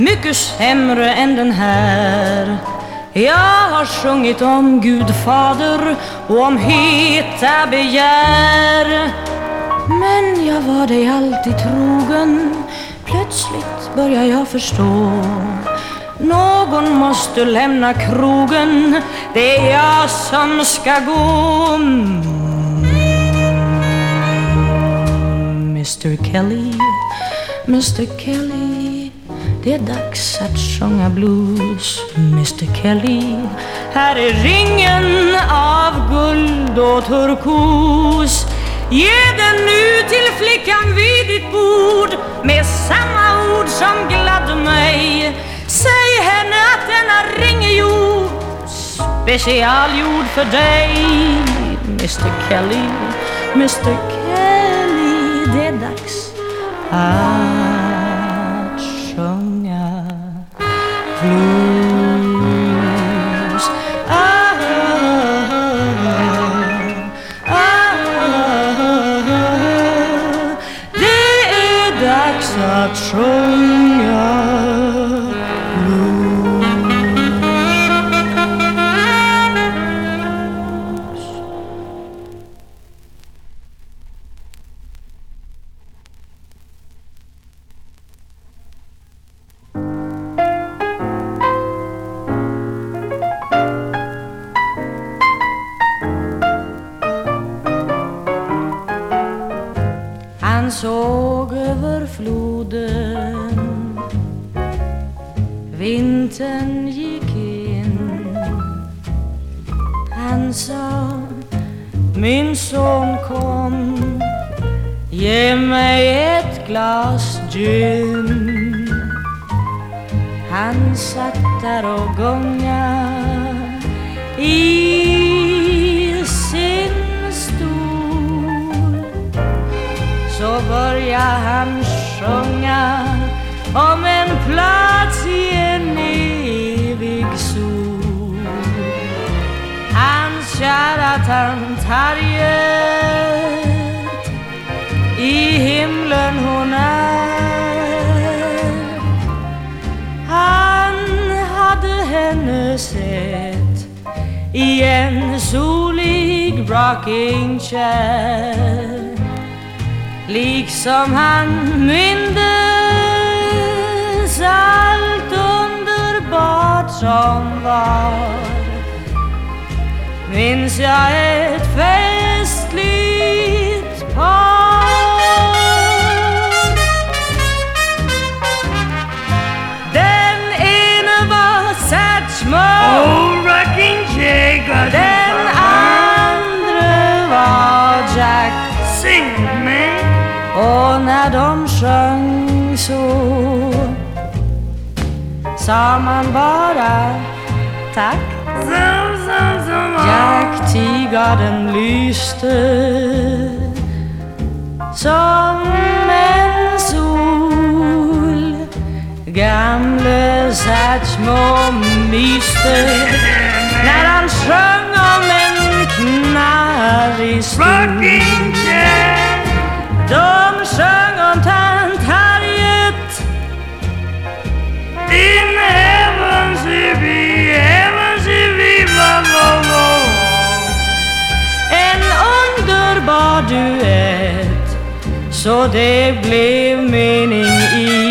mycket sämre än den här. Jag har sjungit om Gud fader och om heta begär. Men jag var dig alltid trogen. Plötsligt börjar jag förstå. Någon måste lämna krogen. Det är jag som ska gå. Mr. Kelly, Mr. Kelly, det är dags att sjunga blues. Mr. Kelly, här är ringen av guld och turkos. Ge den nu till flickan vid ditt bord med samma ord som gladde mig. Säg henne att denna ring är gjord, specialgjord för dig. Mr. Kelly, Mr. Kelly, det är dags att sjunga blues. Det är dags att sjunga blues. Han såg över floden, vintern gick in. Han sa, min son kom, ge mig ett glas gin. Han satt där och gunga i sin stol. Så började han sjunga om en plats i en evig sol. Hans kära tant Harriet, i himlen hon är. Han hade henne sett i en solig rocking chair. Liksom han mindes allt underbart som var, minns jag ett festligt par. Den ene var Satchmo, rocking chair, den andra var Jack. Sing me. Och när de sjöng så sa man bara tack. Jack Teagarden lyste som en sol. Gamle Satchmo myste när han sjöng om en knarrig stol. Rocking chair. De sjöng om tant Harriet In heavens if we en underbar duett, så det blev mening i